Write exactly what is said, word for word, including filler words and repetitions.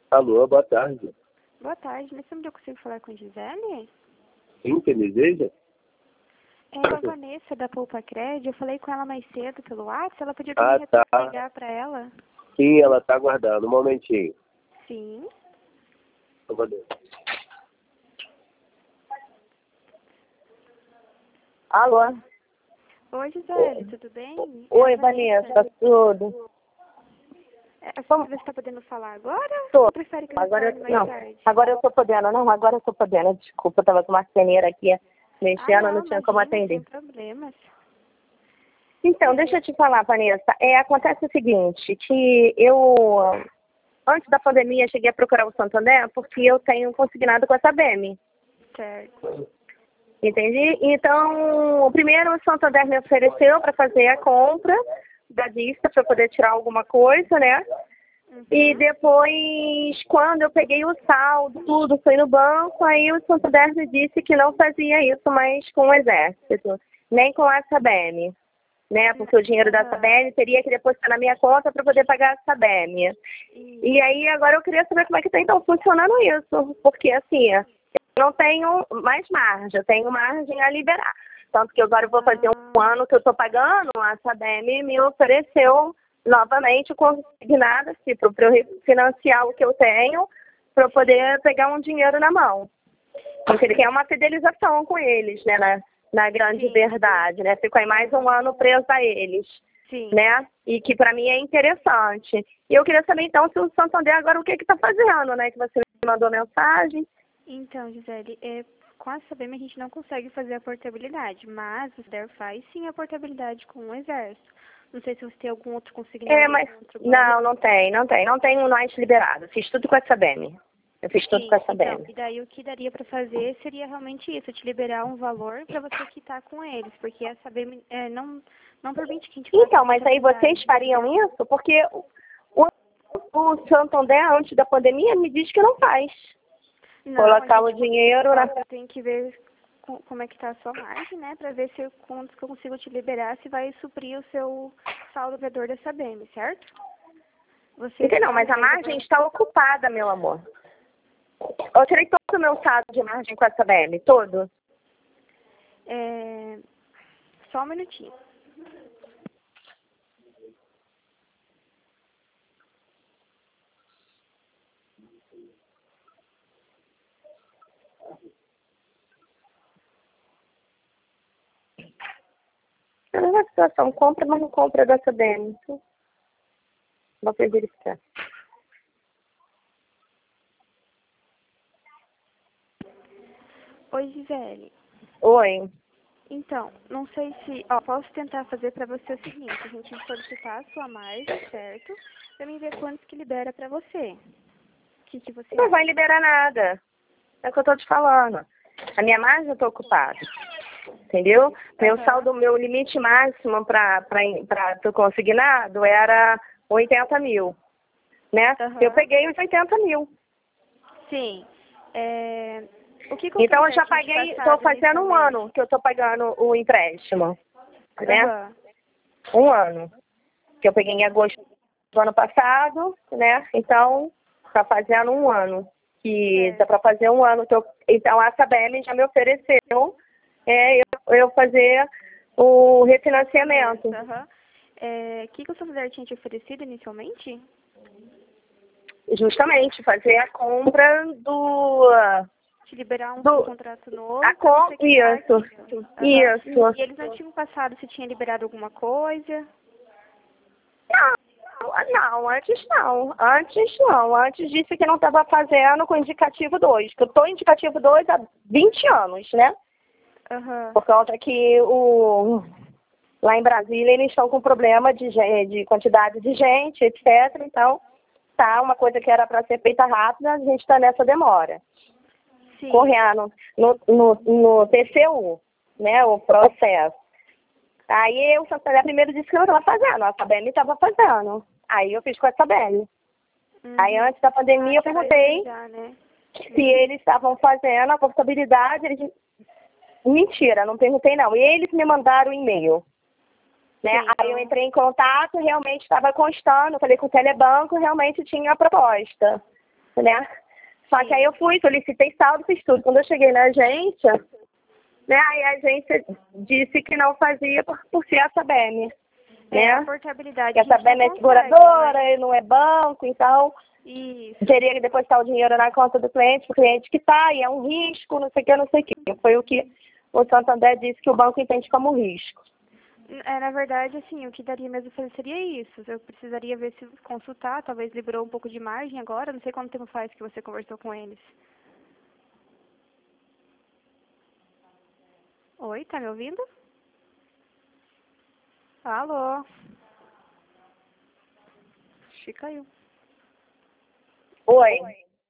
Alô, boa tarde. Boa tarde, nesse momento eu consigo falar com a Gisele? Sim, que deseja? É a Vanessa da Poupa Crédito, eu falei com ela mais cedo pelo WhatsApp, ela pediu pra Ah, mim tá. ligar pra ela. Sim, ela tá aguardando. Um momentinho. Sim. Valeu. Alô? Oi, Gisele, tudo bem? Oi, É a Vanessa, tudo? É, Como- Você está podendo falar agora? Tô. Ou prefere que eu Agora retorne eu, mais não, tarde? agora eu tô podendo. Não, agora eu tô podendo. Desculpa, eu tava com uma ceneira aqui mexendo, Ah, não, não, tinha como imagina, atender. sem problemas. Então, deixa eu te falar, Vanessa. É, acontece o seguinte, que eu, antes da pandemia, cheguei a procurar o Santander porque eu tenho consignado com essa B E M. Certo. Entendi? Então, o primeiro o Santander me ofereceu para fazer a compra da vista para poder tirar alguma coisa, né? Uhum. E depois, quando eu peguei o saldo, tudo, fui no banco, aí o Santander me disse que não fazia isso mais com o Exército, nem com a Sabem, né? Porque o dinheiro da Sabem teria que depositar na minha conta para poder pagar a Sabem. E aí, agora eu queria saber como é que está então funcionando isso, porque assim, eu não tenho mais margem, eu tenho margem a liberar. Tanto que agora eu vou fazer um ano que eu estou pagando, a Sabem me ofereceu novamente consignada assim, para eu refinanciar o que eu tenho, para eu poder pegar um dinheiro na mão. Porque ele quer uma fidelização com eles, né, na, na grande Sim. verdade, né? Fico aí mais um ano presa a eles, Sim. né? E que para mim é interessante. E eu queria saber então se o Santander agora o que que está fazendo, né? Que você me mandou mensagem. Então, Gisele, é, com a Sabem a gente não consegue fazer a portabilidade, mas o Santander faz sim a portabilidade com o Exército. Não sei se você tem algum outro consignado. É, mas algum outro banco. não, não tem, não tem. Não tenho mais liberado. Fiz tudo com essa B E M. Eu fiz tudo Sim, com essa então, B E M. e daí o que daria para fazer seria realmente isso, te liberar um valor para você quitar com eles, porque a Sabem é, não, não permite que a gente faça Então, mas aí portabilidade. vocês fariam isso? Porque o, o Santander, antes da pandemia, me diz que não faz. Não, Colocar a o gente, dinheiro na... eu tenho que ver co- como é que tá a sua margem, né, para ver se eu, quanto que eu consigo te liberar, se vai suprir o seu saldo devedor da Sabem, certo? Você Entendeu? só, Mas no a mês margem agora- está ocupada, meu amor. Eu tirei todo o meu saldo de margem com essa B E M, todo. É, só um minutinho. É uma situação, compra, mas não compra dessa B E M. Vou verificar. Oi, Gisele. Oi. Então, não sei se... Ó, posso tentar fazer para você o seguinte, a gente solicitar a sua margem, certo? Pra mim ver quanto que libera para você. O que, que você Não acha? vai liberar nada. É o que eu tô te falando. A minha margem eu tô ocupada. Entendeu? Meu Aham. saldo, meu limite máximo para o consignado era oitenta mil. Né? Aham. Eu peguei os oitenta mil. Sim. É, o que, que o Então eu já Santander tinha te paguei, estou passado fazendo um inicialmente? ano que eu estou pagando o empréstimo. Né? Aham. Um ano. Que eu peguei em agosto do ano passado, né? Então, está fazendo um ano. Que Certo. dá para fazer um ano. Que eu, então a Sabem já me ofereceu é, eu, eu fazer o refinanciamento. Aham. É, o que, que o Santander tinha te oferecido inicialmente? Justamente, fazer a compra do... Te liberar um do contrato novo? a pra com, você quitar isso, aquilo. Aham. isso. E eles não tinham passado se tinha liberado alguma coisa? Não, não, antes não. Antes não. Antes disse que não estava fazendo com indicativo dois. Que eu estou indicativo dois há vinte anos, né? Aham. Por causa que o, lá em Brasília eles estão com problema de, gen- de quantidade de gente, etcétera. Então, tá, uma coisa que era para ser feita rápida, a gente está nessa demora. Sim. Correndo no, no, no T C U, né? O processo. Aí o Santander primeiro disse que não estava fazendo, a Sabem estava fazendo. Aí eu fiz com a Sabem. Uhum. Aí antes da pandemia eu Ah, perguntei já, né? se eles estavam fazendo a portabilidade. Eles... Mentira, não perguntei não. Eles me mandaram um e-mail. Né? Sim, Aí eu então- entrei em contato, realmente estava constando, falei com o Telebanco, realmente tinha a proposta. né? Só que aí eu fui, solicitei saldo, fiz tudo. Quando eu cheguei na agência, né, aí a agência disse que não fazia por, por ser a Sabem, É, né? a portabilidade. Que a gente não Sabem é consegue, seguradora né? e não é banco, então Isso. teria que depositar o dinheiro na conta do cliente, o cliente que tá, e é um risco, não sei o que, não sei o que. Foi o que o Santander disse que o banco entende como risco. É, na verdade, assim, o que daria mesmo fazer seria isso. Eu precisaria ver se consultar, talvez liberou um pouco de margem agora, não sei quanto tempo faz que você conversou com eles. Oi, tá me ouvindo? Alô? Acho que caiu. Oi.